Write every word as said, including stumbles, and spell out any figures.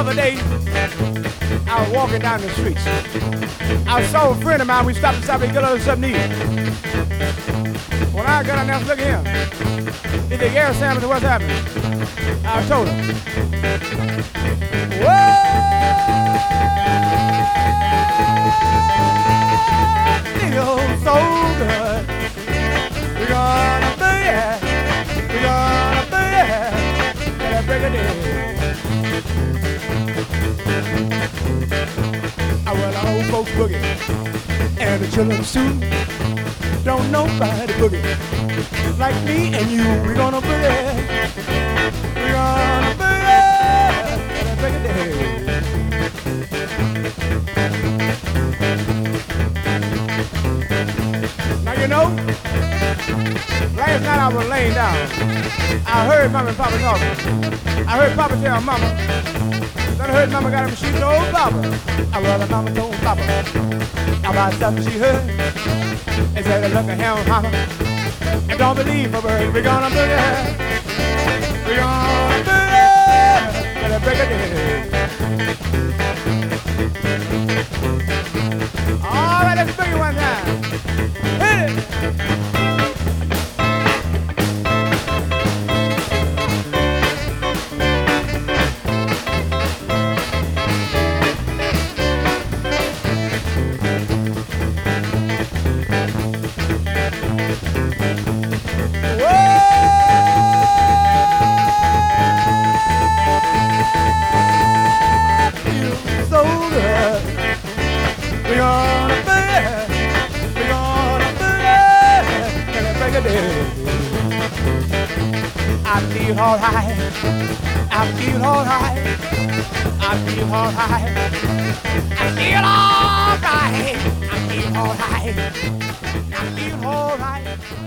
other day, I was walking down the streets. I saw a friend of mine. We stopped and stopped to get us something to eat. When I got down there, look at him. He said, Gary Sanders, what's happening? I told him. Whoa! Feels so good. We're gonna be it. We're gonna be it. Till the break of day. I well, our old folks boogie, and the children too. Don't nobody boogie like me and you. We're gonna boogie. We're gonna boogie till the break of day. Now you know, last night I was laying down. I heard Mama and Papa talking. I heard Papa tell Mama. Then I heard Mama got him, she told Papa. I rather Mama told Papa about something she heard. And said, look at him, Mama, and don't believe a word. We're gonna boogie. We're gonna boogie till the break of day. All right, let's boogie one time. Hit it. I feel alright, I feel alright, I feel alright, I feel alright, I feel alright, I feel alright.